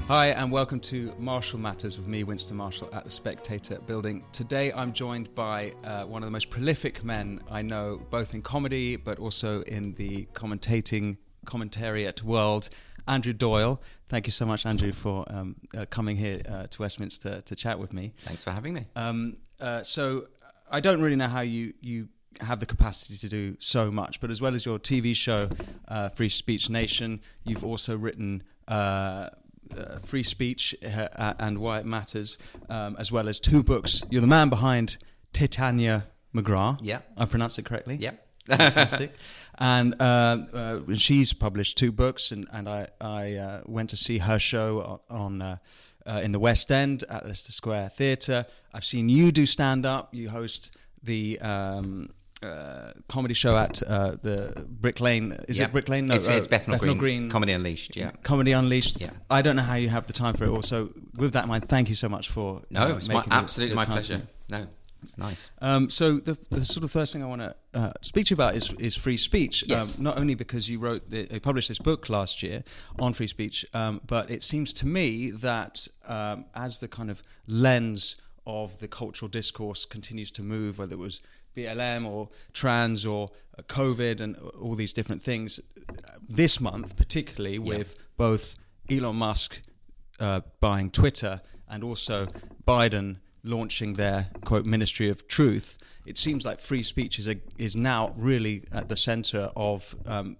Hi and welcome to Marshall Matters with me, Winston Marshall, at the Spectator Building. Today I'm joined by one of the most prolific men I know, both in comedy but also in the commentariat world, Andrew Doyle. Thank you so much, Andrew, for coming here to Westminster to chat with me. Thanks for having me. So I don't really know how you have the capacity to do so much, but as well as your TV show, Free Speech Nation, you've also written Free Speech and Why It Matters, as well as two books. You're the man behind Titania McGrath. Yeah. I pronounced it correctly? Yeah. Fantastic. And she's published two books, and I went to see her show on in the West End at Leicester Square Theatre. I've seen you do stand-up. You host the comedy show at the Brick Lane. Is it Brick Lane? No, it's Bethnal Green. Comedy Unleashed, yeah. Comedy Unleashed. Yeah. I don't know how you have the time for it all. So with that in mind, thank you so much for it's absolutely my time pleasure. No, it's nice. So the sort of first thing I want to speak to you about is free speech. Yes. Not only because you published this book last year on free speech, but it seems to me that as the kind of lens of the cultural discourse continues to move, whether it was BLM or trans or COVID and all these different things, this month particularly with both Elon Musk buying Twitter and also Biden launching their, quote, Ministry of Truth, it seems like free speech is now really at the centre of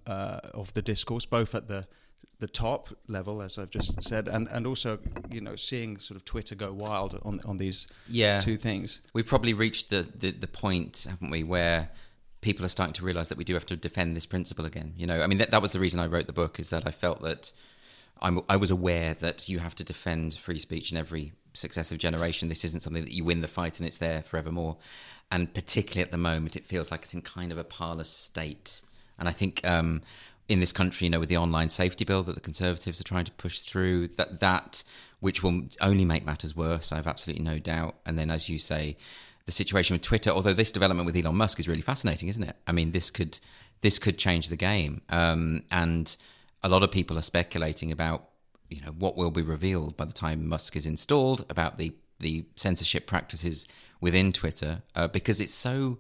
the discourse, both at the top level, as I've just said, and also, seeing sort of Twitter go wild on these two things. We've probably reached the point, haven't we, where people are starting to realise that we do have to defend this principle again. I mean, that was the reason I wrote the book, is that I felt that I was aware that you have to defend free speech in every successive generation. This isn't something that you win the fight and it's there forevermore. And particularly at the moment, it feels like it's in kind of a parlous state. And I think in this country, with the online safety bill that the Conservatives are trying to push through, that which will only make matters worse, I have absolutely no doubt. And then, as you say, the situation with Twitter, although this development with Elon Musk is really fascinating, isn't it? I mean, this could change the game. And a lot of people are speculating about, what will be revealed by the time Musk is installed about the censorship practices within Twitter, because it's so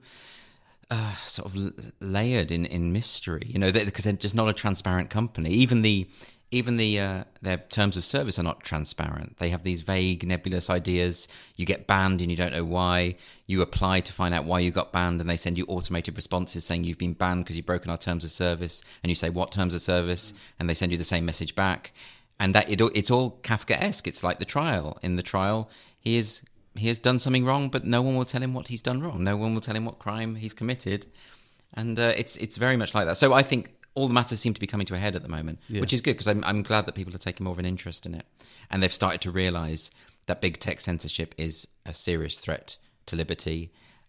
sort of layered in mystery, because they're just not a transparent company. Even their terms of service are not transparent. They have these vague, nebulous ideas. You get banned and you don't know why. You apply to find out why you got banned, and they send you automated responses saying you've been banned because you've broken our terms of service. And you say, what terms of service? And they send you the same message back. And it's all Kafkaesque. It's like the trial. In the trial, he has done something wrong, but no one will tell him what he's done wrong. No one will tell him what crime he's committed. And it's very much like that. So I think all the matters seem to be coming to a head at the moment, which is good, because I'm glad that people are taking more of an interest in it. And they've started to realise that big tech censorship is a serious threat to liberty.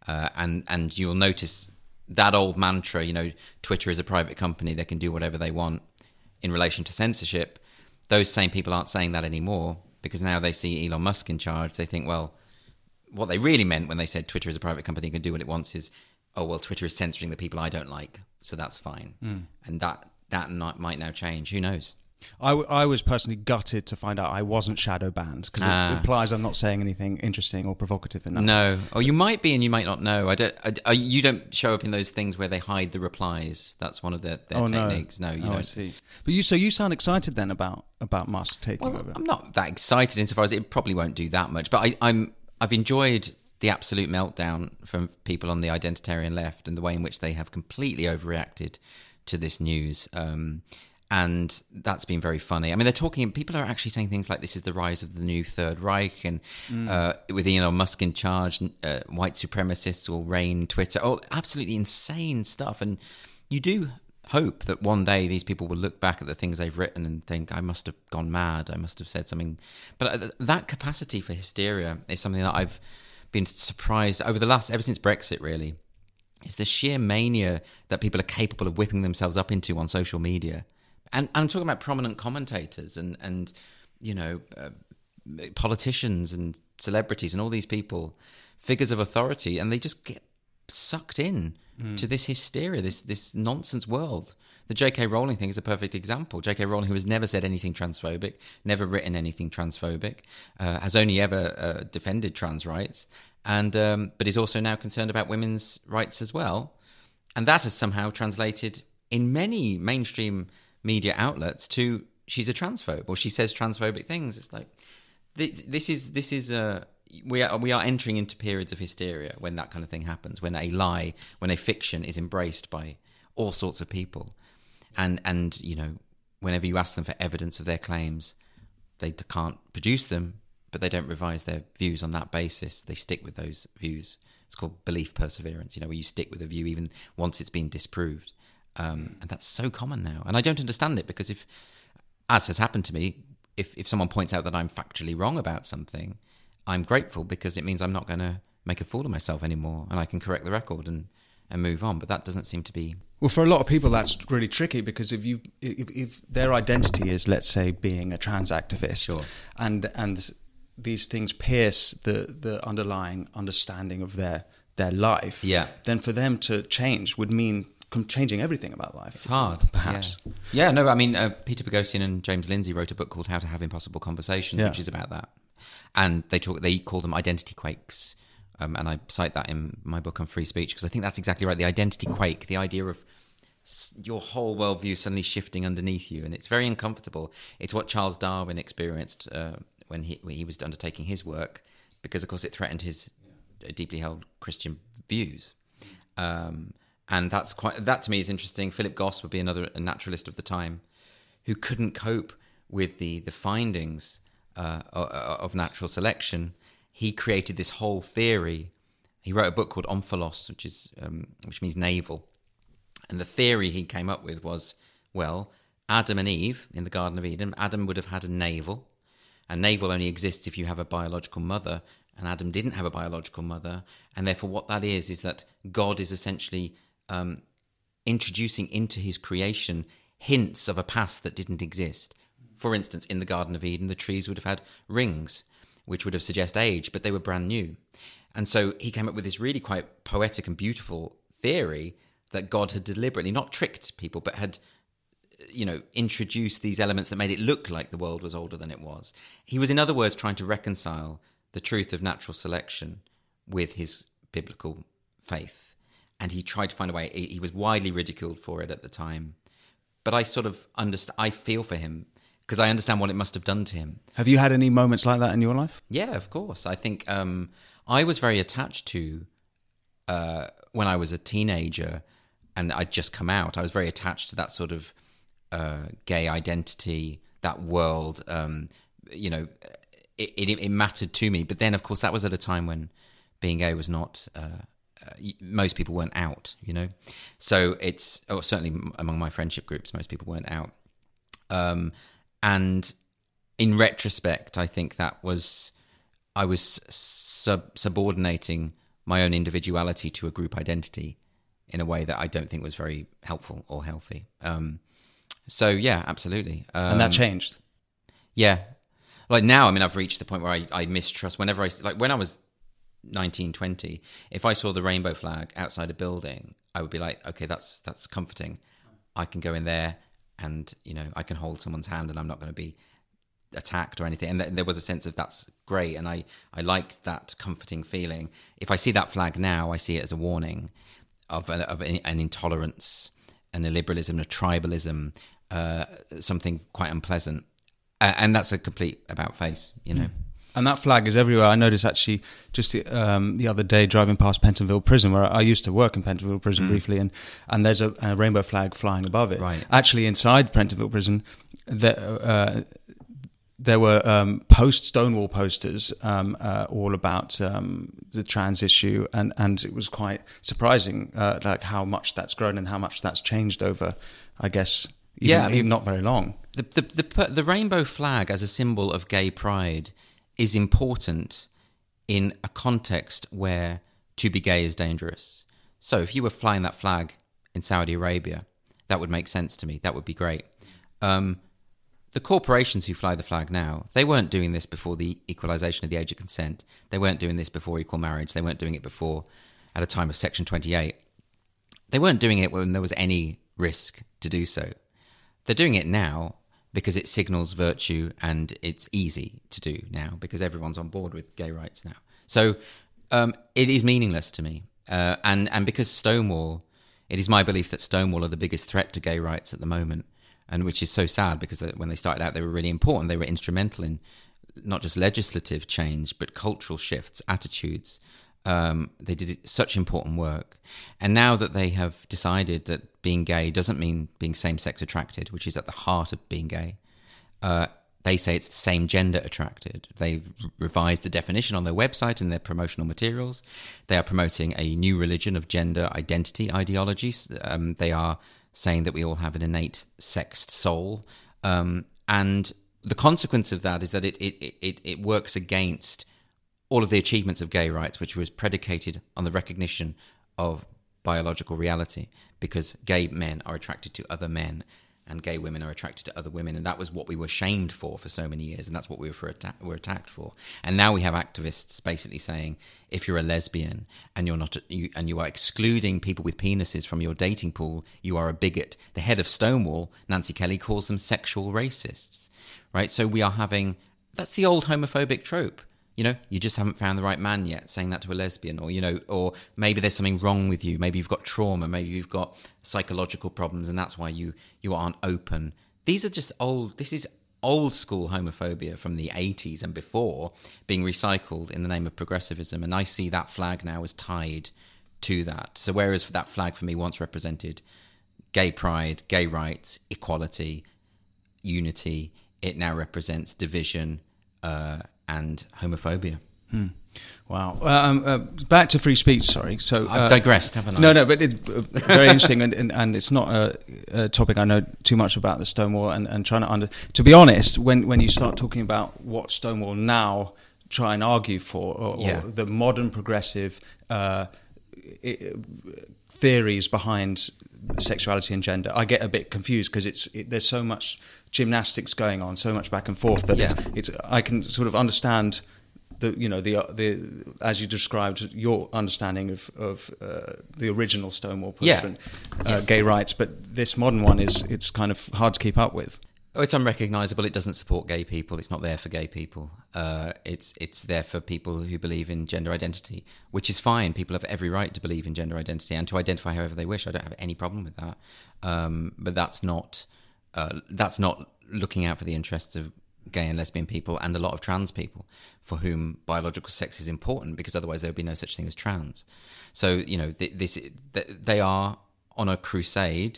And you'll notice that old mantra, Twitter is a private company, they can do whatever they want in relation to censorship. Those same people aren't saying that anymore, because now they see Elon Musk in charge. They think, well, what they really meant when they said Twitter is a private company and can do what it wants is, oh, well, Twitter is censoring the people I don't like, so that's fine. And that might now change. Who knows? I was personally gutted to find out I wasn't shadow banned, because it implies I'm not saying anything interesting or provocative in that. No. Or you might be and you might not know. You don't show up in those things where they hide the replies. That's one of their techniques. No, you don't. I see. But you sound excited then about Musk taking over. I'm not that excited insofar as it probably won't do that much. But I've enjoyed the absolute meltdown from people on the identitarian left and the way in which they have completely overreacted to this news. And that's been very funny. I mean, people are actually saying things like this is the rise of the new Third Reich, and with Elon Musk in charge, white supremacists will reign Twitter. Oh, absolutely insane stuff. And you do hope that one day these people will look back at the things they've written and think, I must have gone mad, I must have said something. But that capacity for hysteria is something that I've been surprised ever since Brexit, really, is the sheer mania that people are capable of whipping themselves up into on social media. And I'm talking about prominent commentators and politicians and celebrities and all these people, figures of authority, and they just get sucked in to this hysteria, this nonsense world the J.K. Rowling thing is a perfect example. J.K. Rowling, who has never said anything transphobic, never written anything transphobic, has only ever defended trans rights, and but is also now concerned about women's rights as well. And that has somehow translated in many mainstream media outlets to she's a transphobe, or she says transphobic things. It's like this is we are entering into periods of hysteria when that kind of thing happens, when a lie, when a fiction is embraced by all sorts of people, and you know, whenever you ask them for evidence of their claims, they can't produce them, but they don't revise their views on that basis. They stick with those views. It's called belief perseverance, you know, where you stick with a view even once it's been disproved. And that's so common now. And I don't understand it, because if, as has happened to me, if someone points out that I'm factually wrong about something, I'm grateful, because it means I'm not going to make a fool of myself anymore, and I can correct the record and move on. But that doesn't seem to be... Well, for a lot of people, that's really tricky, because if their identity is, let's say, being a trans activist, Sure. and these things pierce the underlying understanding of their life, Yeah. then for them to change would mean changing everything about life. It's hard, perhaps. Yeah, no, I mean, Peter Boghossian and James Lindsay wrote a book called How to Have Impossible Conversations, which is about that. And they call them identity quakes. And I cite that in my book on free speech, because I think that's exactly right. The identity quake, the idea of your whole worldview suddenly shifting underneath you. And it's very uncomfortable. It's what Charles Darwin experienced when he was undertaking his work, because, of course, it threatened his deeply held Christian views. And that to me is interesting. Philip Goss would be another naturalist of the time who couldn't cope with the findings of natural selection. He created this whole theory. He wrote a book called Omphalos, which means navel. And the theory he came up with was, well, Adam and Eve in the Garden of Eden, Adam would have had a navel. A navel only exists if you have a biological mother, and Adam didn't have a biological mother. And therefore what that is that God is essentially introducing into his creation hints of a past that didn't exist. For instance, in the Garden of Eden, the trees would have had rings, which would have suggested age, but they were brand new. And so he came up with this really quite poetic and beautiful theory that God had deliberately not tricked people, but had, you know, introduced these elements that made it look like the world was older than it was. He was, in other words, trying to reconcile the truth of natural selection with his biblical faith. And he tried to find a way. He was widely ridiculed for it at the time. But I sort of understand, I feel for him, because I understand what it must have done to him. Have you had any moments like that in your life? Yeah, of course. I think I was very attached to, when I was a teenager and I'd just come out, I was very attached to that sort of gay identity, that world. You know, it mattered to me. But then, of course, that was at a time when being gay was not... most people weren't out, you know. So certainly among my friendship groups, most people weren't out. And in retrospect, I think I was subordinating my own individuality to a group identity in a way that I don't think was very helpful or healthy. So yeah, absolutely. And that changed? Yeah. Like now, I mean, I've reached the point where I mistrust whenever when I was 19, 20, if I saw the rainbow flag outside a building, I would be like, okay, that's comforting. I can go in there and, you know, I can hold someone's hand and I'm not going to be attacked or anything. And there was a sense of that's great. And I liked that comforting feeling. If I see that flag now, I see it as a warning of an intolerance, an illiberalism, a tribalism, something quite unpleasant. And that's a complete about face, you know. And that flag is everywhere. I noticed actually just the other day driving past Pentonville Prison, where I used to work in Pentonville Prison briefly, and there's a rainbow flag flying above it. Right. Actually, inside Pentonville Prison, there were Stonewall posters all about the trans issue, and it was quite surprising like how much that's grown and how much that's changed over, I guess, even not very long. The rainbow flag as a symbol of gay pride is important in a context where to be gay is dangerous. So if you were flying that flag in Saudi Arabia, that would make sense to me. That would be great. The corporations who fly the flag now, they weren't doing this before the equalisation of the age of consent. They weren't doing this before equal marriage. They weren't doing it before at a time of Section 28. They weren't doing it when there was any risk to do so. They're doing it now because it signals virtue and it's easy to do now because everyone's on board with gay rights now. So it is meaningless to me. And because Stonewall, it is my belief that Stonewall are the biggest threat to gay rights at the moment, and which is so sad because when they started out, they were really important. They were instrumental in not just legislative change, but cultural shifts, attitudes. They did such important work. And now that they have decided that being gay doesn't mean being same-sex attracted, which is at the heart of being gay, they say it's same-gender attracted. They've revised the definition on their website and their promotional materials. They are promoting a new religion of gender identity ideologies. They are saying that we all have an innate sexed soul. And the consequence of that is that it works against all of the achievements of gay rights, which was predicated on the recognition of biological reality, because gay men are attracted to other men and gay women are attracted to other women, and that was what we were shamed for so many years, and that's what we were attacked for. And now we have activists basically saying, if you're a lesbian and you are excluding people with penises from your dating pool, you are a bigot. The head of Stonewall, Nancy Kelly, calls them sexual racists, right? So we are having, that's the old homophobic trope. You know, you just haven't found the right man yet, saying that to a lesbian, or, you know, or maybe there's something wrong with you. Maybe you've got trauma. Maybe you've got psychological problems, and that's why you aren't open. This is old school homophobia from the 80s and before being recycled in the name of progressivism. And I see that flag now as tied to that. So whereas that flag for me once represented gay pride, gay rights, equality, unity, it now represents division, and homophobia. Wow. Back to free speech, sorry. So I've digressed, haven't I? No, but it's very interesting, and it's not a topic I know too much about, the Stonewall, and trying to to be honest, when you start talking about what Stonewall now try and argue for, or the modern progressive theories behind sexuality and gender, I get a bit confused because there's so much gymnastics going on, so much back and forth that it's I can sort of understand the as you described your understanding of the original Stonewall push and gay rights, but this modern one it's kind of hard to keep up with. Oh, it's unrecognisable. It doesn't support gay people. It's not there for gay people. It's there for people who believe in gender identity, which is fine. People have every right to believe in gender identity and to identify however they wish. I don't have any problem with that. But that's not looking out for the interests of gay and lesbian people and a lot of trans people for whom biological sex is important, because otherwise there would be no such thing as trans. So, you know, they are on a crusade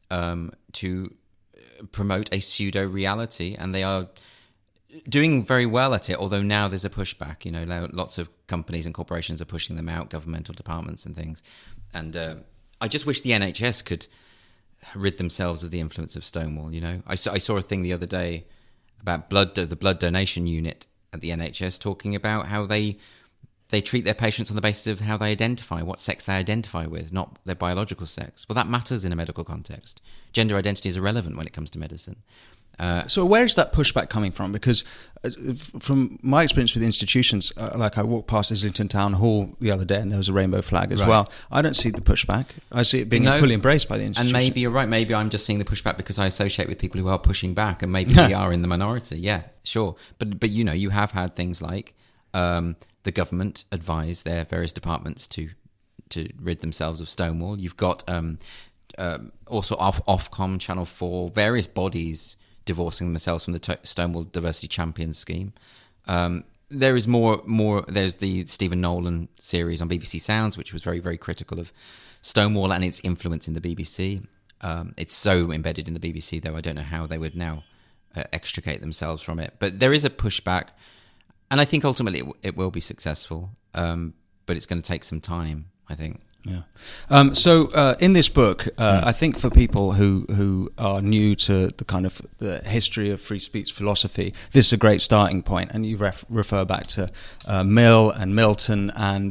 to promote a pseudo-reality, and they are doing very well at it, although now there's a pushback. You know, lots of companies and corporations are pushing them out, governmental departments and things. And I just wish the NHS could rid themselves of the influence of Stonewall, you know. I saw a thing the other day about the blood donation unit at the NHS, talking about how they treat their patients on the basis of how they identify, what sex they identify with, not their biological sex. Well, that matters in a medical context. Gender identity is irrelevant when it comes to medicine. So where is that pushback coming from? Because from my experience with institutions, like I walked past Islington Town Hall the other day and there was a rainbow flag as well. I don't see the pushback. I see it being fully embraced by the institution. And maybe you're right. Maybe I'm just seeing the pushback because I associate with people who are pushing back, and maybe we are in the minority. Yeah, sure. But you know, you have had things like the government advise their various departments to rid themselves of Stonewall. You've got also Ofcom, Channel 4, various bodies divorcing themselves from the Stonewall Diversity Champions scheme. There is more. There's the Stephen Nolan series on BBC Sounds, which was very, very critical of Stonewall and its influence in the BBC. It's so embedded in the BBC, though, I don't know how they would now extricate themselves from it. But there is a pushback, and I think ultimately it will be successful, but it's going to take some time, I think. Yeah. So in this book, I think for people who are new to the kind of the history of free speech philosophy, this is a great starting point. And you refer back to Mill and Milton, and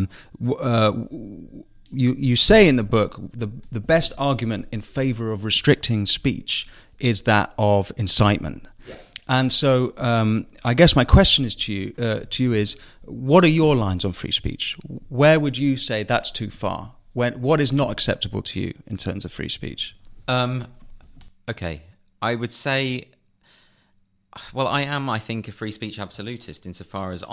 you say in the book the best argument in favour of restricting speech is that of incitement. And so I guess my question is to you is, what are your lines on free speech? Where would you say that's too far? What is not acceptable to you in terms of free speech? Okay, I would say, well, I think, a free speech absolutist insofar as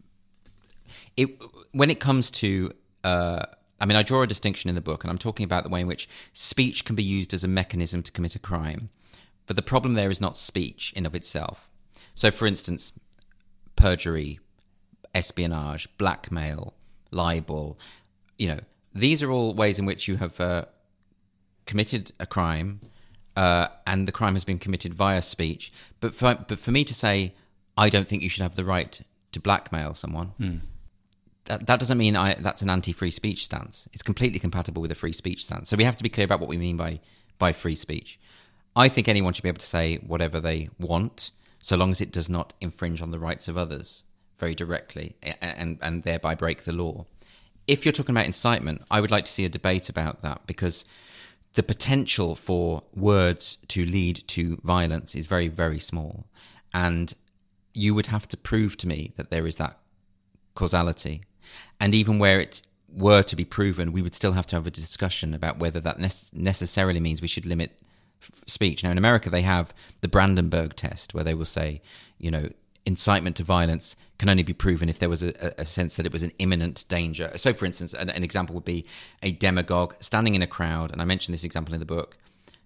when it comes to, I draw a distinction in the book, and I'm talking about the way in which speech can be used as a mechanism to commit a crime. But the problem there is not speech in of itself. So, for instance, perjury, espionage, blackmail, libel, these are all ways in which you have committed a crime, and the crime has been committed via speech. But for me to say, I don't think you should have the right to blackmail someone, that doesn't mean that's an anti-free speech stance. It's completely compatible with a free speech stance. So we have to be clear about what we mean by free speech. I think anyone should be able to say whatever they want, so long as it does not infringe on the rights of others very directly and thereby break the law. If you're talking about incitement, I would like to see a debate about that, because the potential for words to lead to violence is very, very small. And you would have to prove to me that there is that causality. And even where it were to be proven, we would still have to have a discussion about whether that necessarily means we should limit speech. Now, in America, they have the Brandenburg test, where they will say, incitement to violence can only be proven if there was a sense that it was an imminent danger. So, for instance, an example would be a demagogue standing in a crowd, and I mentioned this example in the book,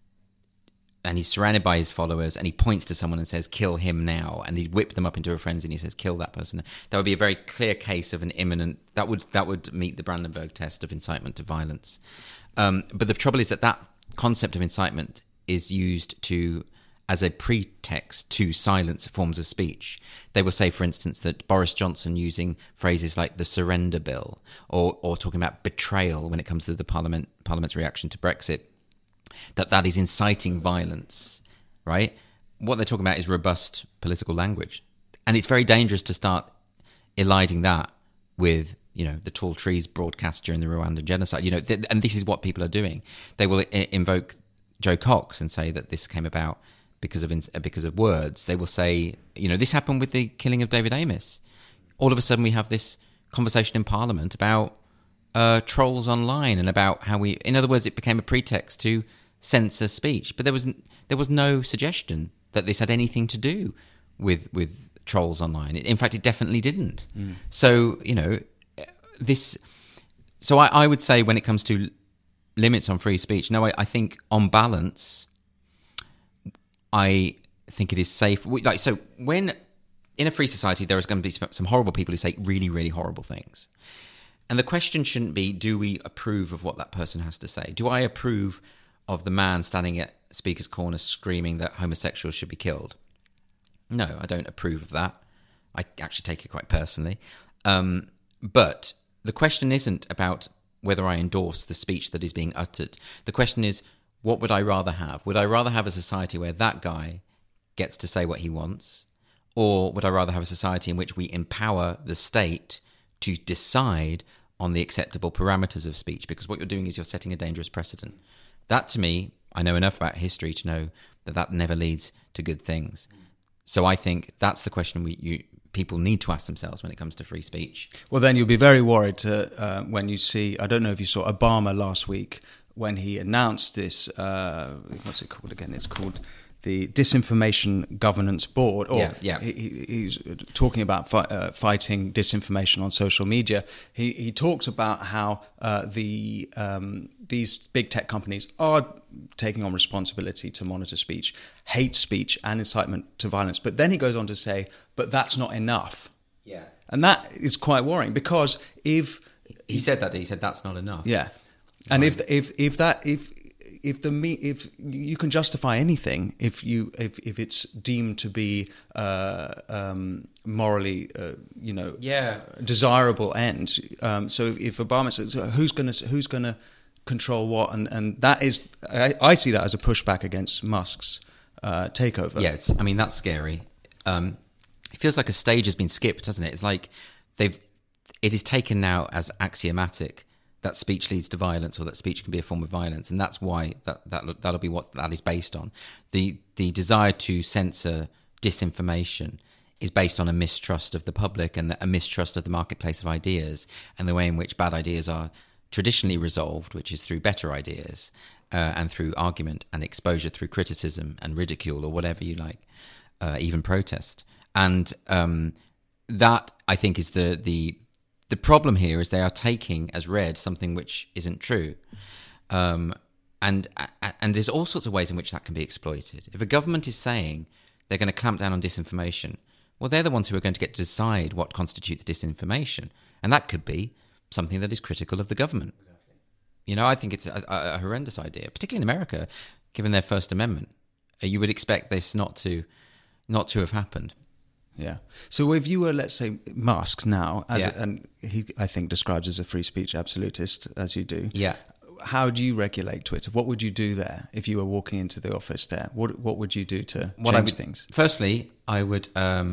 and he's surrounded by his followers, and he points to someone and says, kill him now, and he's whipped them up into a frenzy, and he says, kill that person. That would be a very clear case of an imminent... That would meet the Brandenburg test of incitement to violence. But the trouble is that concept of incitement is used as a pretext to silence forms of speech. They will say, for instance, that Boris Johnson using phrases like the surrender bill or talking about betrayal when it comes to the Parliament's reaction to Brexit, that is inciting violence, right? What they're talking about is robust political language. And it's very dangerous to start eliding that with, the tall trees broadcast during the Rwandan genocide. And this is what people are doing. They will invoke Joe Cox and say that this came about because of words. They will say, this happened with the killing of David Amis. All of a sudden we have this conversation in Parliament about trolls online and about how in other words, it became a pretext to censor speech. But there was no suggestion that this had anything to do with trolls online. In fact, it definitely didn't. So, So I would say when it comes to limits on free speech, no, I think on balance, I think it is safe. So when in a free society, there is going to be some horrible people who say really, really horrible things. And the question shouldn't be, do we approve of what that person has to say? Do I approve of the man standing at Speaker's Corner screaming that homosexuals should be killed? No, I don't approve of that. I actually take it quite personally. But the question isn't about whether I endorse the speech that is being uttered. The question is, what would I rather have? Would I rather have a society where that guy gets to say what he wants? Or would I rather have a society in which we empower the state to decide on the acceptable parameters of speech? Because what you're doing is you're setting a dangerous precedent. That, to me, I know enough about history to know that never leads to good things. So I think that's the question people need to ask themselves when it comes to free speech. Well, then you'll be very worried when you see, I don't know if you saw Obama last week, when he announced this, what's it called again? It's called the Disinformation Governance Board. He's talking about fighting disinformation on social media. He talks about how these big tech companies are taking on responsibility to monitor speech, hate speech, and incitement to violence. But then he goes on to say, but that's not enough. Yeah. And that is quite worrying, because if... He said that's not enough. Yeah. And if you can justify anything if it's deemed to be morally desirable end. So if Obama says who's gonna control what, and that is I see that as a pushback against Musk's takeover. Yeah, that's scary. It feels like a stage has been skipped, hasn't it? It's like it is taken now as axiomatic that speech leads to violence, or that speech can be a form of violence, and that's why that'll be what that is based on. The desire to censor disinformation is based on a mistrust of the public and a mistrust of the marketplace of ideas and the way in which bad ideas are traditionally resolved, which is through better ideas. and through argument and exposure through criticism and ridicule or whatever you like, even protest. And that, I think, is the problem here is they are taking as read something which isn't true. And there's all sorts of ways in which that can be exploited. If a government is saying they're going to clamp down on disinformation, well, they're the ones who are going to get to decide what constitutes disinformation. And that could be something that is critical of the government. Exactly. You know, I think it's a horrendous idea, particularly in America, given their First Amendment. You would expect this not to have happened. Yeah. So if you were, let's say, Musk now, and he, I think, describes as a free speech absolutist, as you do. Yeah. How do you regulate Twitter? What would you do there if you were walking into the office there? What would you do to change things? Firstly, I would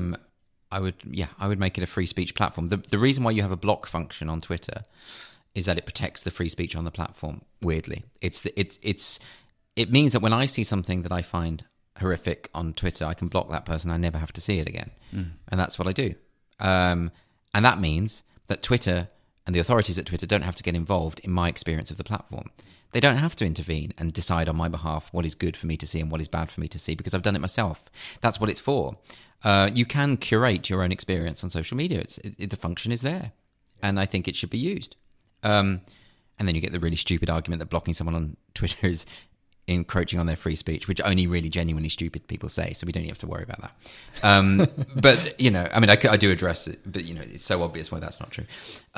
make it a free speech platform. The reason why you have a block function on Twitter is that it protects the free speech on the platform. Weirdly, it means that when I see something that I find horrific on Twitter, I can block that person. I never have to see it again, and that's what I do. And that means that Twitter and the authorities at Twitter don't have to get involved in my experience of the platform. They don't have to intervene and decide on my behalf what is good for me to see and what is bad for me to see, because I've done it myself. That's what it's for. You can curate your own experience on social media. The function is there, and I think it should be used. And then you get the really stupid argument that blocking someone on Twitter is encroaching on their free speech, which only really genuinely stupid people say, so we don't even have to worry about that. But, you know, I mean, I do address it, but, you know, it's so obvious why that's not true.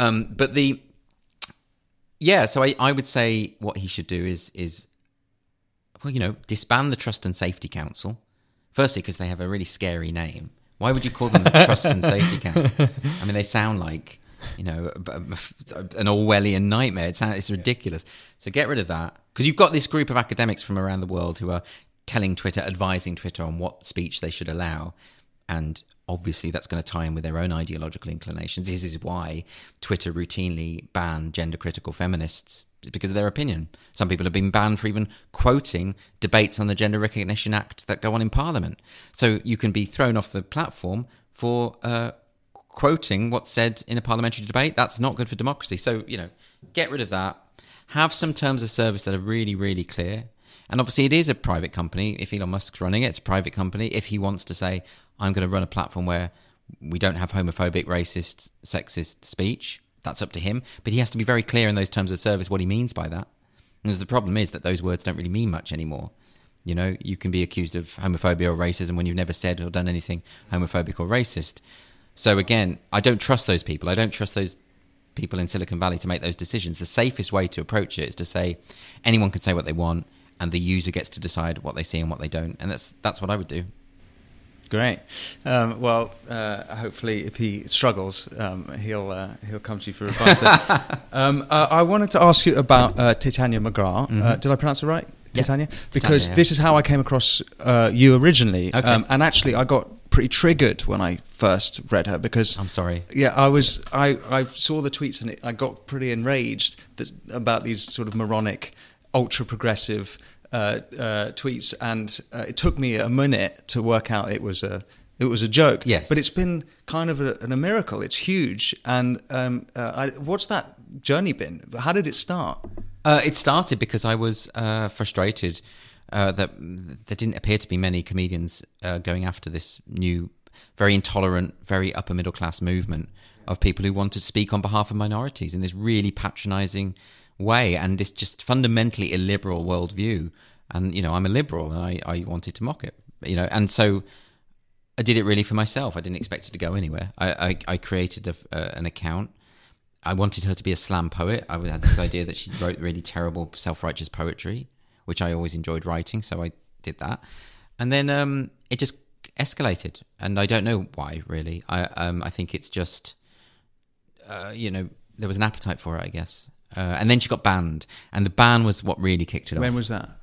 So I would say what he should do is, well, you know, disband the Trust and Safety Council. Firstly, because they have a really scary name. Why would you call them the Trust and Safety Council? I mean, they sound like, you know, an Orwellian nightmare. It's ridiculous. So get rid of that. Because you've got this group of academics from around the world who are telling Twitter, advising Twitter on what speech they should allow. And obviously that's going to tie in with their own ideological inclinations. This is why Twitter routinely ban gender-critical feminists. It's because of their opinion. Some people have been banned for even quoting debates on the Gender Recognition Act that go on in Parliament. So you can be thrown off the platform for quoting what's said in a parliamentary debate. That's not good for democracy. So, you know, get rid of that. Have some terms of service that are really, really clear. And obviously it is a private company. If Elon Musk's running it, it's a private company. If he wants to say, I'm going to run a platform where we don't have homophobic, racist, sexist speech, that's up to him. But he has to be very clear in those terms of service what he means by that. And the problem is that those words don't really mean much anymore. You know, you can be accused of homophobia or racism when you've never said or done anything homophobic or racist. So again, I don't trust those people. I don't trust those people in Silicon Valley to make those decisions. The safest way to approach it is to say anyone can say what they want and the user gets to decide what they see and what they don't. And that's what I would do. Great. Hopefully, if he struggles, he'll come to you for advice. I wanted to ask you about Titania McGrath. Mm-hmm. Did I pronounce it right? Titania? Yeah. Because this is how I came across you originally. Okay. And actually, I got pretty triggered when I first read her because I'm sorry. Yeah, I saw the tweets and I got pretty enraged about these sort of moronic, ultra progressive tweets, and it took me a minute to work out it was a joke. Yes, but it's been kind of a miracle. It's huge. And what's that journey been? How did it start? It started because I was frustrated that there didn't appear to be many comedians going after this new, very intolerant, very upper middle class movement of people who want to speak on behalf of minorities in this really patronising way, and this just fundamentally illiberal worldview. And, you know, I'm a liberal and I wanted to mock it, you know, and so I did it really for myself. I didn't expect it to go anywhere. I created an account. I wanted her to be a slam poet. I had this idea that she wrote really terrible self-righteous poetry, which I always enjoyed writing, so I did that. And then it just escalated, and I don't know why, really. I think it's just, you know, there was an appetite for it, I guess. And then she got banned, and the ban was what really kicked it off. When was that?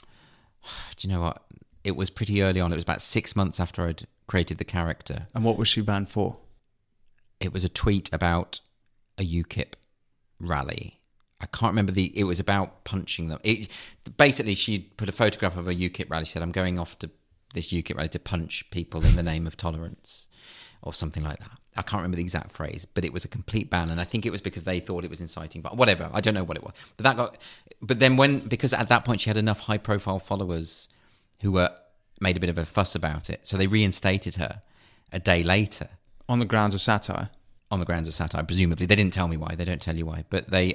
Do you know what? It was pretty early on. It was about 6 months after I'd created the character. And what was she banned for? It was a tweet about a UKIP rally. I can't remember it was about punching them. Basically, she put a photograph of a UKIP rally. She said, I'm going off to this UKIP rally to punch people in the name of tolerance or something like that. I can't remember the exact phrase, but it was a complete ban, and I think it was because they thought it was inciting. But whatever, I don't know what it was. But then because at that point she had enough high-profile followers who made a bit of a fuss about it, so they reinstated her a day later on the grounds of satire. On the grounds of satire, presumably. They didn't tell me why. They don't tell you why, but they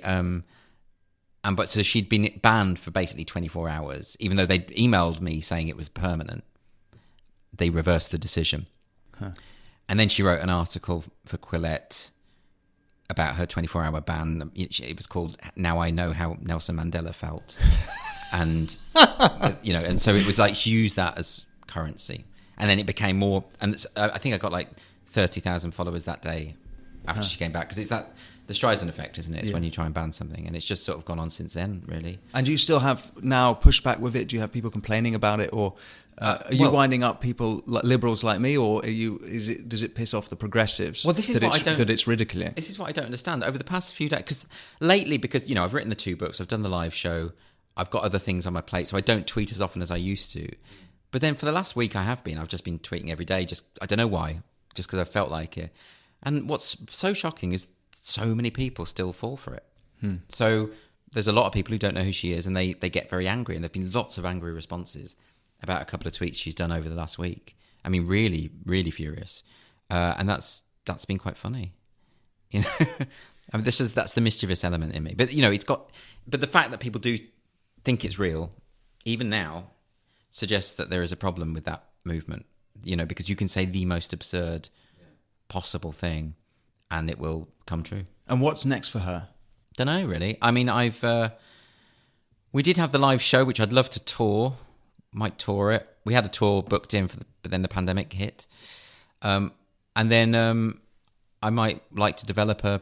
but so she'd been banned for basically 24 hours, even though they'd emailed me saying it was permanent. They reversed the decision. Huh. And then she wrote an article for Quillette about her 24-hour ban. It was called "Now I Know How Nelson Mandela Felt," and and so it was like she used that as currency, and then it became more. And I think I got like 30,000 followers that day after she came back, because it's the Streisand effect, isn't it? It's when you try and ban something, and it's just sort of gone on since then, really. And do you still have now pushback with it? Do you have people complaining about it, or are you winding up people like liberals like me, or does it piss off the progressives? Well, this is that it's ridiculing. This is what I don't understand. Over the past few days, because I've written the 2 books, I've done the live show, I've got other things on my plate, so I don't tweet as often as I used to. But then for the last week, I've just been tweeting every day. I don't know why, just because I felt like it. And what's so shocking is so many people still fall for it. So there's a lot of people who don't know who she is, and they get very angry, and there've been lots of angry responses about a couple of tweets she's done over the last week. I mean, really, really furious. And that's been quite funny. I mean, that's the mischievous element in me. But, but the fact that people do think it's real, even now, suggests that there is a problem with that movement, because you can say the most absurd possible thing and it will come true. And what's next for her? Don't know, really. I mean, we did have the live show, which I'd love to tour. Might tour it. We had a tour booked in but then the pandemic hit. And then I might like to develop her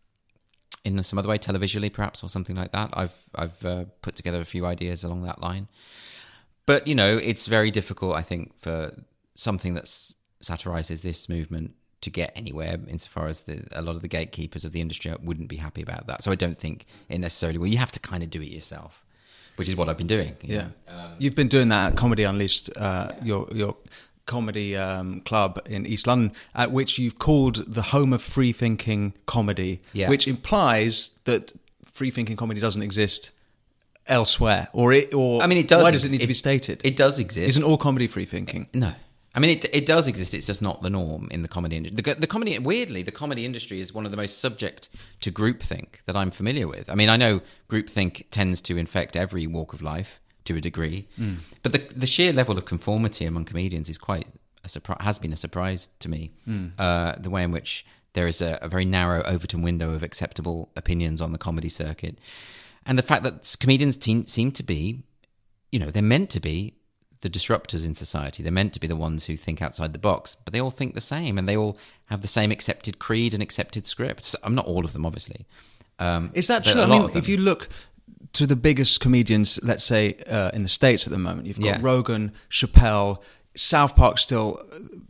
in some other way, televisually perhaps, or something like that. I've put together a few ideas along that line. But, it's very difficult, I think, for something that satirizes this movement to get anywhere, insofar as a lot of the gatekeepers of the industry wouldn't be happy about that. So I don't think it necessarily will. You have to kind of do it yourself, which is what I've been doing. You've been doing that at Comedy Unleashed, your comedy club in East London, at which you've called the home of free thinking comedy, which implies that free thinking comedy doesn't exist elsewhere, it does. Why does it need to be stated? It does exist. Isn't all comedy free thinking? No. I mean, it does exist. It's just not the norm in the comedy industry. Weirdly, the comedy industry is one of the most subject to groupthink that I'm familiar with. I mean, I know groupthink tends to infect every walk of life to a degree, but the sheer level of conformity among comedians is has been a surprise to me. The way in which there is a very narrow Overton window of acceptable opinions on the comedy circuit, and the fact that comedians seem to be, they're meant to be the disruptors in society. They're meant to be the ones who think outside the box, but they all think the same, and they all have the same accepted creed and accepted script. I'm not all of them, obviously. Is that true? I mean, if you look to the biggest comedians, let's say in the States at the moment, you've got Rogan, Chappelle, South Park still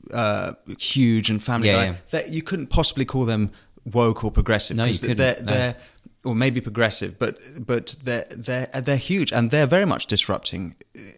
huge, and Family Guy. That you couldn't possibly call them woke or progressive. No, you couldn't. They're or maybe progressive, but they're huge, and they're very much disrupting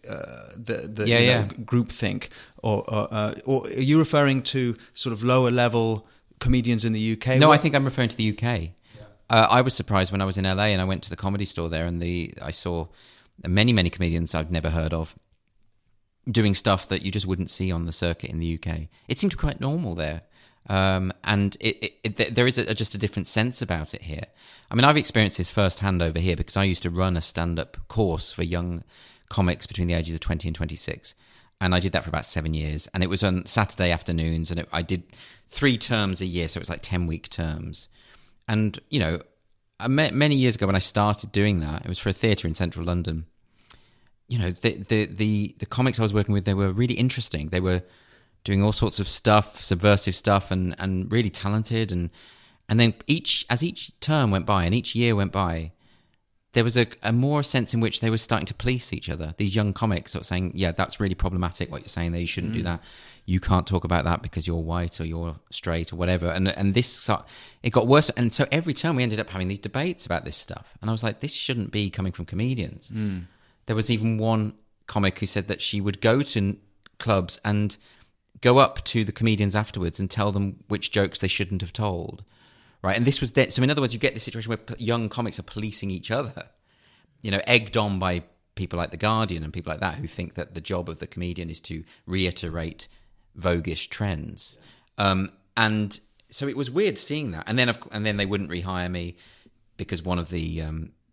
groupthink. Or are you referring to sort of lower level comedians in the UK? No, I think I'm referring to the UK. I was surprised when I was in LA and I went to the Comedy Store there, and I saw many comedians I've never heard of doing stuff that you just wouldn't see on the circuit in the UK. It seemed quite normal there. And there is just a different sense about it here. I mean, I've experienced this firsthand over here because I used to run a stand-up course for young comics between the ages of 20 and 26. And I did that for about 7 years. And it was on Saturday afternoons, and I did 3 terms a year, so it was like 10-week terms. And, many years ago when I started doing that, it was for a theatre in central London. The comics I was working with, they were really interesting. They were doing all sorts of stuff, subversive stuff, and really talented. And then as each term went by and each year went by, there was a more sense in which they were starting to police each other. These young comics sort of saying, yeah, that's really problematic what you're saying there, you shouldn't do that. You can't talk about that because you're white or you're straight or whatever. And this, it got worse. And so every term we ended up having these debates about this stuff. And I was like, this shouldn't be coming from comedians. There was even one comic who said that she would go to clubs and go up to the comedians afterwards and tell them which jokes they shouldn't have told, right? And this was so in other words, you get this situation where young comics are policing each other, egged on by people like The Guardian and people like that who think that the job of the comedian is to reiterate voguish trends. And so it was weird seeing that. And then they wouldn't rehire me because one of the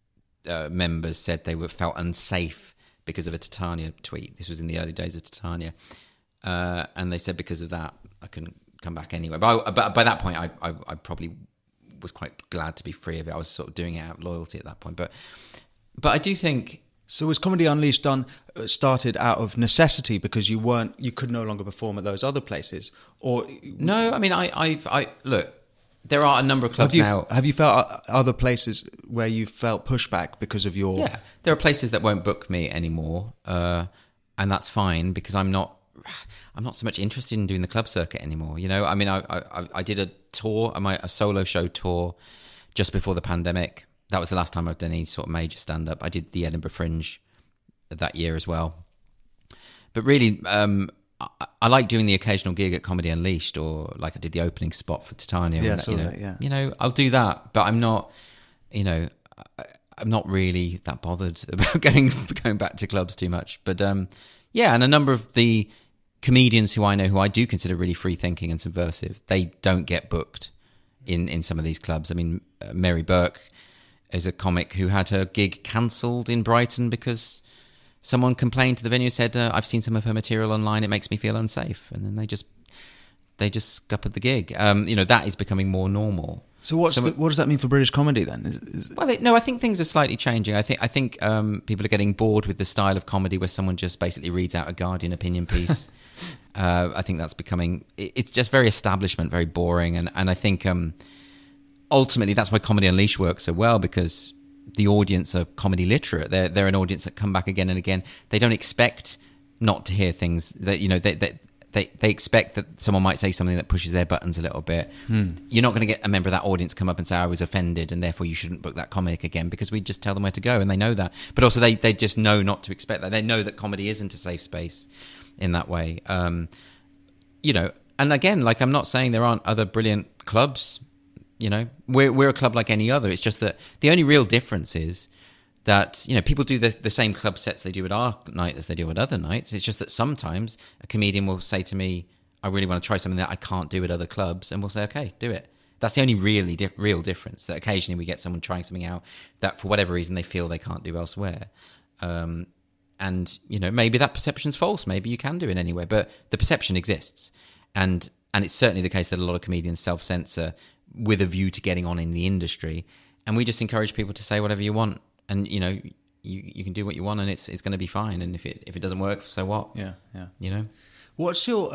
members said they felt unsafe because of a Titania tweet. This was in the early days of Titania. And they said because of that, I couldn't come back anyway. But by that point, I probably was quite glad to be free of it. I was sort of doing it out of loyalty at that point. But I do think... So was Comedy Unleashed started out of necessity because you could no longer perform at those other places, or no? I mean, I look. There are a number of clubs now. Have you felt other places where you felt pushback because of your? Yeah, there are places that won't book me anymore, and that's fine because I'm not so much interested in doing the club circuit anymore. I mean, I did a tour, a solo show tour, just before the pandemic. That was the last time I've done any sort of major stand-up. I did the Edinburgh Fringe that year as well. But really, I like doing the occasional gig at Comedy Unleashed, or like I did the opening spot for Titania. Yeah, I'll do that. But I'm not, I'm not really that bothered about going back to clubs too much. But and a number of the comedians who I know who I do consider really free-thinking and subversive, they don't get booked in some of these clubs. I mean, Mary Burke is a comic who had her gig cancelled in Brighton because someone complained to the venue, said, I've seen some of her material online, it makes me feel unsafe. And then they just scuppered the gig. That is becoming more normal. So what does that mean for British comedy then? Well, I think things are slightly changing. I think people are getting bored with the style of comedy where someone just basically reads out a Guardian opinion piece. I think that's becoming... It's just very establishment, very boring. And I think... ultimately, that's why Comedy Unleashed works so well, because the audience are comedy literate. They're an audience that come back again and again. They don't expect not to hear things that they expect that someone might say something that pushes their buttons a little bit. You're not going to get a member of that audience come up and say, I was offended and therefore you shouldn't book that comic again, because we just tell them where to go and they know that. But also they just know not to expect that. They know that comedy isn't a safe space in that way. And again, like, I'm not saying there aren't other brilliant clubs. We're a club like any other. It's just that the only real difference is that, people do the same club sets they do at our night as they do at other nights. It's just that sometimes a comedian will say to me, I really want to try something that I can't do at other clubs, and we'll say, okay, do it. That's the only really real difference, that occasionally we get someone trying something out that for whatever reason they feel they can't do elsewhere. And, maybe that perception's false. Maybe you can do it anywhere, but the perception exists. And it's certainly the case that a lot of comedians self-censor with a view to getting on in the industry, and we just encourage people to say whatever you want, and you can do what you want, and it's going to be fine. And if it doesn't work, so what? Yeah. What's your?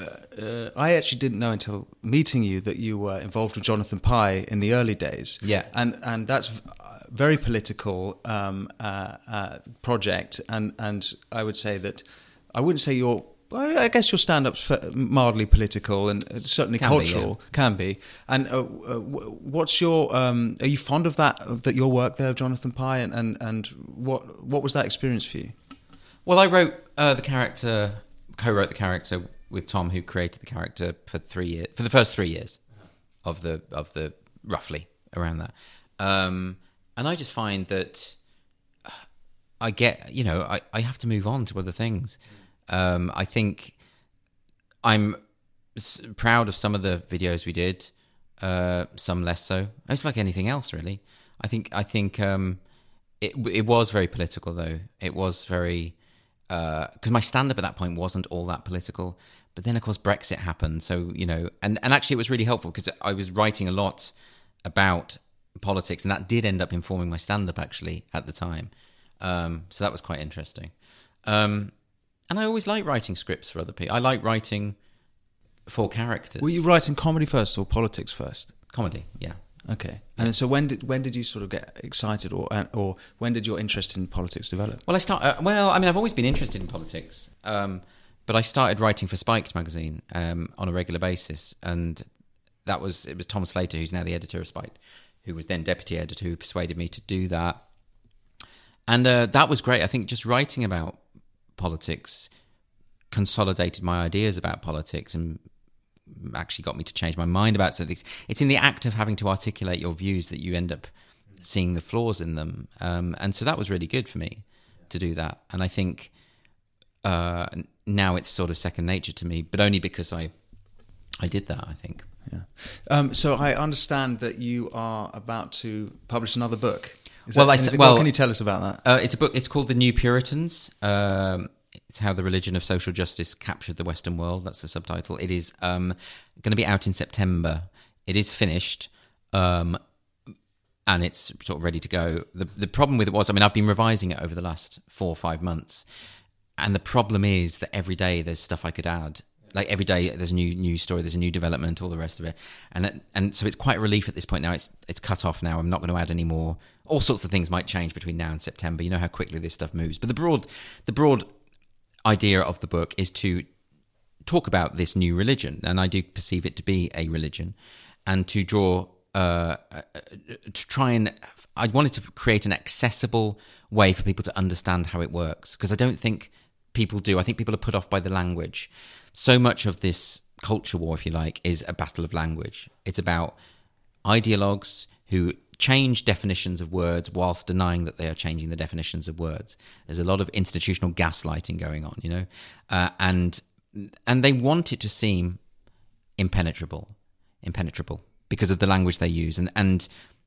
I actually didn't know until meeting you that you were involved with Jonathan Pie in the early days. Yeah, and that's very political project, and I would say that I wouldn't say you're. Well, I guess your stand-up's mildly political and certainly cultural. Can be. And what's your... are you fond of that your work there of Jonathan Pie? And what was that experience for you? Well, I wrote co-wrote the character with Tom, who created the character for the first 3 years of the roughly around that. And I just find that I get, I have to move on to other things. I think I'm proud of some of the videos we did, some less so. It's like anything else, really. I think it was very political, though. It was very because my stand-up at that point wasn't all that political. But then, of course, Brexit happened. So and actually, it was really helpful because I was writing a lot about politics, and that did end up informing my stand-up actually at the time. So that was quite interesting. And I always like writing scripts for other people. I like writing for characters. Were you writing comedy first or politics first? Comedy, yeah. Okay. And so when did you sort of get excited, or when did your interest in politics develop? Well, I've always been interested in politics, but I started writing for Spiked magazine on a regular basis, and it was Tom Slater, who's now the editor of Spiked, who was then deputy editor, who persuaded me to do that. And that was great. I think just writing about politics consolidated my ideas about politics and actually got me to change my mind about certain things. It's in the act of having to articulate your views that you end up seeing the flaws in them. And so that was really good for me to do that. And I think now it's sort of second nature to me, but only because I did that, I think. Yeah. So I understand that you are about to publish another book. What can you tell us about that? It's a book. It's called The New Puritans. It's how the religion of social justice captured the Western world. That's the subtitle. It is going to be out in September. It is finished, and it's sort of ready to go. The problem with it was, I've been revising it over the last 4 or 5 months, and the problem is that every day there's stuff I could add. Like every day there's a new news story, there's a new development, all the rest of it, and so it's quite a relief at this point now. It's cut off now. I'm not going to add any more. All sorts of things might change between now and September. You know how quickly this stuff moves. But the broad idea of the book is to talk about this new religion, and I do perceive it to be a religion, and to draw to try and I wanted to create an accessible way for people to understand how it works, because I don't think people do. I think people are put off by the language. So much of this culture war, if you like, is a battle of language. It's about ideologues who change definitions of words whilst denying that they are changing the definitions of words. There's a lot of institutional gaslighting going on, and they want it to seem impenetrable because of the language they use, and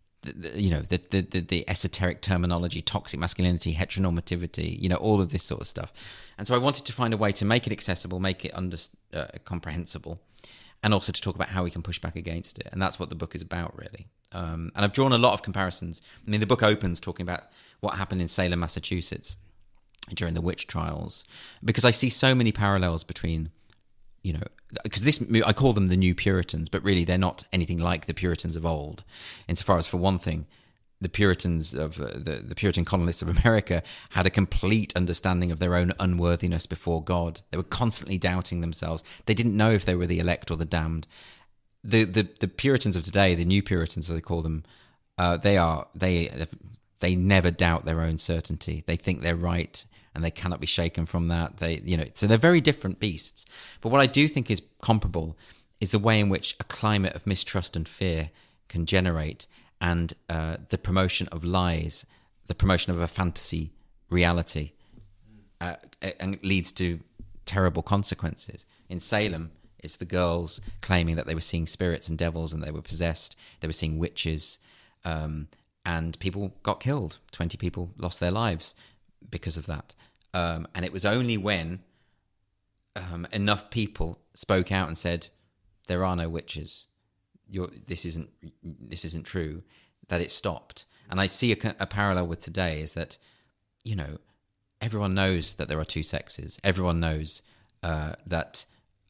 the esoteric terminology, toxic masculinity, heteronormativity, all of this sort of stuff. And so I wanted to find a way to make it accessible, make it comprehensible, and also to talk about how we can push back against it. And that's what the book is about, really. And I've drawn a lot of comparisons. The book opens talking about what happened in Salem, Massachusetts during the witch trials, because I see so many parallels between, because I call them the New Puritans, but really they're not anything like the Puritans of old. Insofar as, for one thing, the Puritans of the Puritan colonists of America had a complete understanding of their own unworthiness before God. They were constantly doubting themselves. They didn't know if they were the elect or the damned. The Puritans of today, the New Puritans, as they call them, they never doubt their own certainty. They think they're right, and they cannot be shaken from that. So they're very different beasts. But what I do think is comparable is the way in which a climate of mistrust and fear can generate, and the promotion of lies, the promotion of a fantasy reality, and leads to terrible consequences. In Salem, it's the girls claiming that they were seeing spirits and devils and they were possessed. They were seeing witches, and people got killed. 20 people lost their lives because of that. And it was only when enough people spoke out and said, there are no witches, this isn't true, that it stopped. And I see a parallel with today is that, everyone knows that there are two sexes. Everyone knows that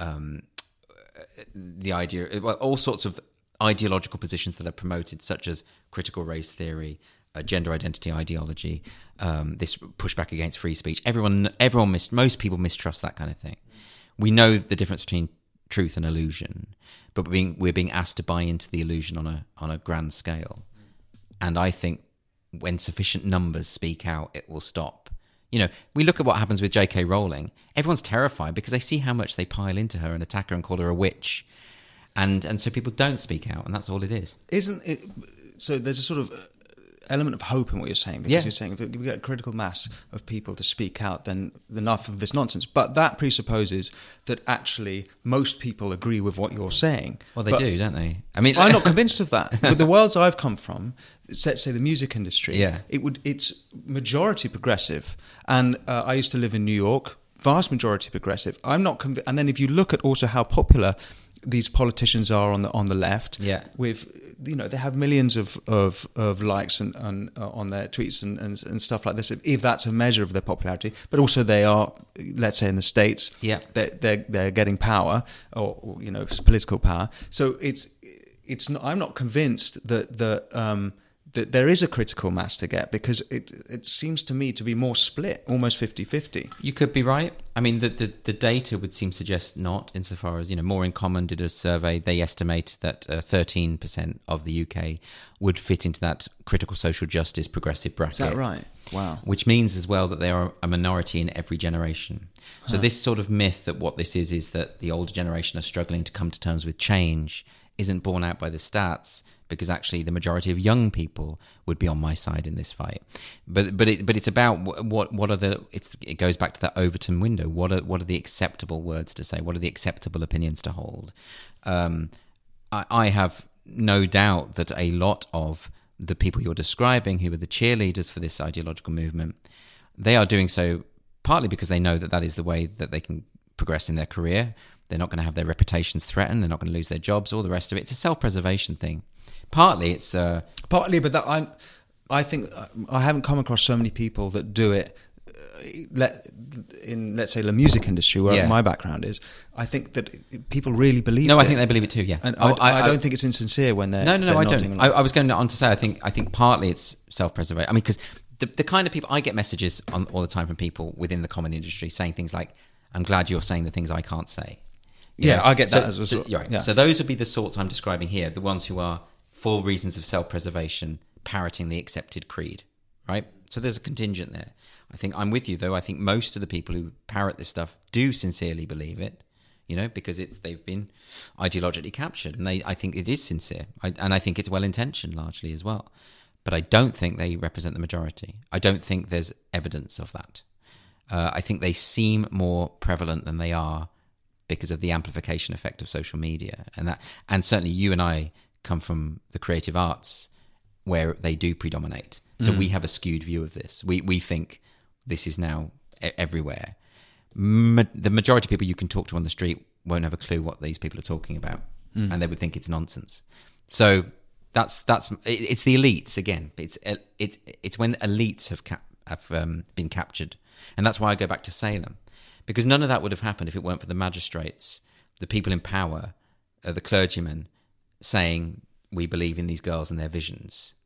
the idea, all sorts of ideological positions that are promoted, such as critical race theory, gender identity ideology, this pushback against free speech. Most people mistrust that kind of thing. We know the difference between truth and illusion, but we're being asked to buy into the illusion on a grand scale. And I think when sufficient numbers speak out, it will stop. We look at what happens with J.K. Rowling. Everyone's terrified because they see how much they pile into her and attack her and call her a witch. And so people don't speak out, and that's all it is. Isn't it? So there's a sort of element of hope in what you're saying, because you're saying if we get a critical mass of people to speak out, then enough of this nonsense. But that presupposes that actually most people agree with what you're saying. Well, they do, don't they? I'm not convinced of that. With the worlds I've come from, let's say the music industry, it's majority progressive. And I used to live in New York, vast majority progressive. I'm not convinced. And then if you look at also how popular these politicians are on the left, with they have millions of likes and on their tweets and stuff like this, if that's a measure of their popularity. But also they are, let's say in the States, they're getting power or political power. So it's not, I'm not convinced that that there is a critical mass to get, because it seems to me to be more split, almost 50-50. You could be right. The data would seem to suggest not, insofar as, More in Common did a survey. They estimate that 13% of the UK would fit into that critical social justice progressive bracket. Is that right? Wow. Which means as well that they are a minority in every generation. So this sort of myth that what this is that the older generation are struggling to come to terms with change isn't borne out by the stats, because actually the majority of young people would be on my side in this fight. But it's about what are the, it goes back to that Overton window. What are the acceptable words to say? What are the acceptable opinions to hold? I have no doubt that a lot of the people you're describing, who are the cheerleaders for this ideological movement, they are doing so partly because they know that that is the way that they can progress in their career. They're not going to have their reputations threatened. They're not going to lose their jobs, all the rest of it. It's a self-preservation thing. Partly it's... Partly, but that I think I haven't come across so many people that do it in, let's say, the music industry, where my background is. I think that people really believe it. No, I think they believe it too, yeah. And I don't think it's insincere when they're... No, I don't. I was going on to say, I think partly it's self-preservation. I mean, because the kind of people... I get messages all the time from people within the comedy industry saying things like, I'm glad you're saying the things I can't say. Yeah, I get that as well. Right. Yeah. So those would be the sorts I'm describing here, the ones who are, for reasons of self-preservation, parroting the accepted creed, right? So there's a contingent there. I think I'm with you, though. I think most of the people who parrot this stuff do sincerely believe it, because they've been ideologically captured, and I think it is sincere, and I think it's well-intentioned largely as well. But I don't think they represent the majority. I don't think there's evidence of that. I think they seem more prevalent than they are because of the amplification effect of social media, and certainly you and I come from the creative arts where they do predominate. So we have a skewed view of this. We think this is now everywhere. The majority of people you can talk to on the street won't have a clue what these people are talking about, and they would think it's nonsense. So it's the elites again. It's when elites have been captured, and that's why I go back to Salem, because none of that would have happened if it weren't for the magistrates, the people in power, the clergymen saying we believe in these girls and their visions.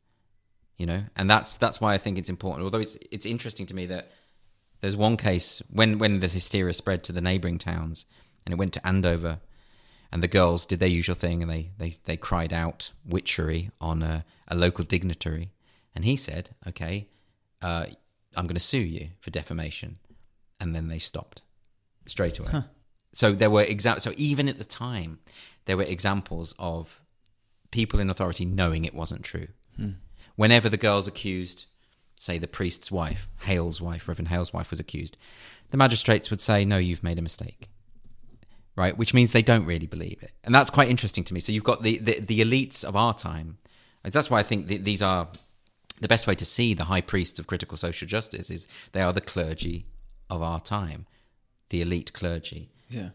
And that's why I think it's important. Although it's interesting to me that there's one case when the hysteria spread to the neighbouring towns, and it went to Andover, and the girls did their usual thing, and they cried out witchery on a local dignitary, and he said, "Okay, I'm going to sue you for defamation," and then they stopped straight away. So there were so even at the time, there were examples of people in authority knowing it wasn't true. Whenever the girls accused, say the priest's wife, Reverend Hale's wife was accused, the magistrates would say, no, you've made a mistake, right? Which means they don't really believe it. And that's quite interesting to me. So you've got the elites of our time. That's why I think these are the best way to see the high priests of critical social justice is they are the clergy of our time, the elite clergy. Yeah.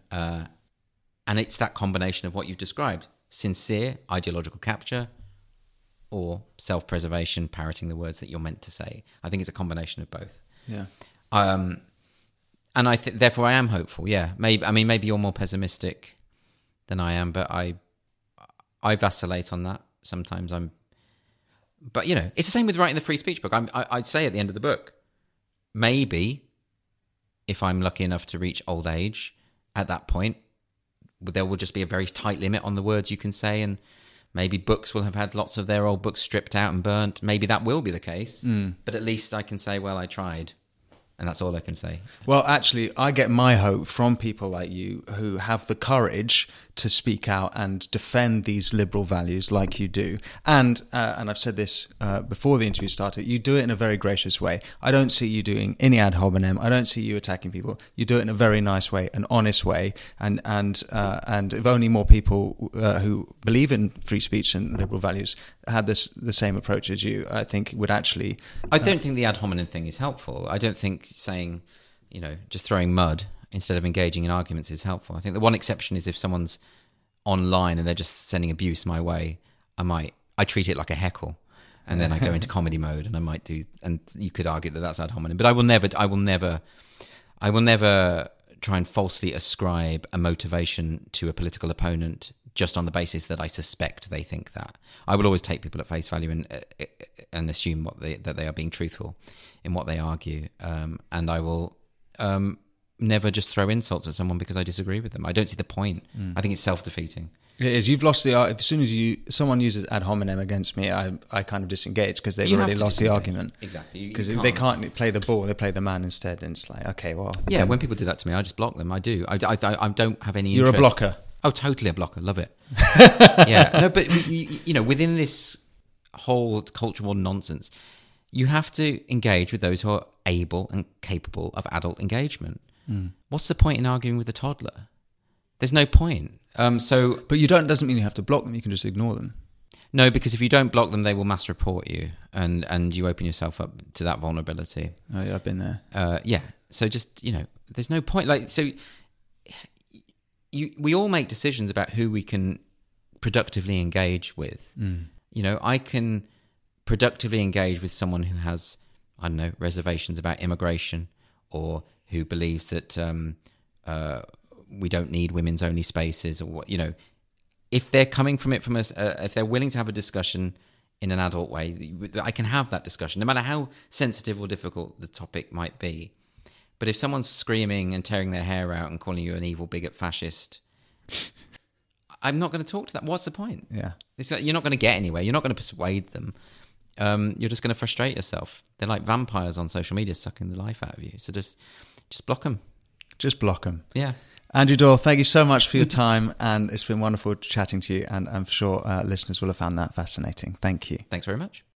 And it's that combination of what you've described, sincere ideological capture, or self-preservation, parroting the words that you're meant to say. I think it's a combination of both. Yeah. And therefore I am hopeful. Yeah. Maybe you're more pessimistic than I am, but I vacillate on that. Sometimes but it's the same with writing the free speech book. I'd say at the end of the book, maybe if I'm lucky enough to reach old age, at that point, there will just be a very tight limit on the words you can say, and maybe books will have had lots of their old books stripped out and burnt. Maybe that will be the case. But at least I can say, well, I tried. And that's all I can say. Well, actually, I get my hope from people like you who have the courage to speak out and defend these liberal values like you do. And I've said this before the interview started, you do it in a very gracious way. I don't see you doing any ad hominem. I don't see you attacking people. You do it in a very nice way, an honest way. And if only more people who believe in free speech and liberal values had the same approach as you, I think would actually... I don't think the ad hominem thing is helpful. I don't think saying, just throwing mud instead of engaging in arguments is helpful. I think the one exception is if someone's online and they're just sending abuse my way, I treat it like a heckle, and then I go into comedy mode, and I might do, and you could argue that that's ad hominem, but I will never try and falsely ascribe a motivation to a political opponent just on the basis that I suspect they think that. I will always take people at face value and assume that they are being truthful in what they argue, and I will never just throw insults at someone because I disagree with them. I don't see the point. I think it's self-defeating. It is. You've lost the as soon as someone uses ad hominem against me, I kind of disengage because they've already lost the argument. Exactly. Because if they can't play the ball, they play the man instead, and it's like, okay, well, yeah. When people do that to me, I just block them. I do. I don't have any. You're interest. a blocker. Oh, totally a blocker. Love it. Yeah. No, but within this whole cultural nonsense, you have to engage with those who are able and capable of adult engagement. What's the point in arguing with a toddler? There's no point. But you doesn't mean you have to block them. You can just ignore them. No, because if you don't block them, they will mass report you, and you open yourself up to that vulnerability. Oh yeah, I've been there. Yeah. So just there's no point. We all make decisions about who we can productively engage with. I can productively engage with someone who has, I don't know, reservations about immigration, or who believes that we don't need women's only spaces, or what, if they're coming from us, if they're willing to have a discussion in an adult way, I can have that discussion, no matter how sensitive or difficult the topic might be. But if someone's screaming and tearing their hair out and calling you an evil bigot fascist, I'm not going to talk to that. What's the point? Yeah, you're not going to get anywhere. You're not going to persuade them. You're just going to frustrate yourself. They're like vampires on social media, sucking the life out of you. So just block them. Just block them. Yeah. Andrew Doyle, thank you so much for your time, and it's been wonderful chatting to you, and I'm sure listeners will have found that fascinating. Thank you. Thanks very much.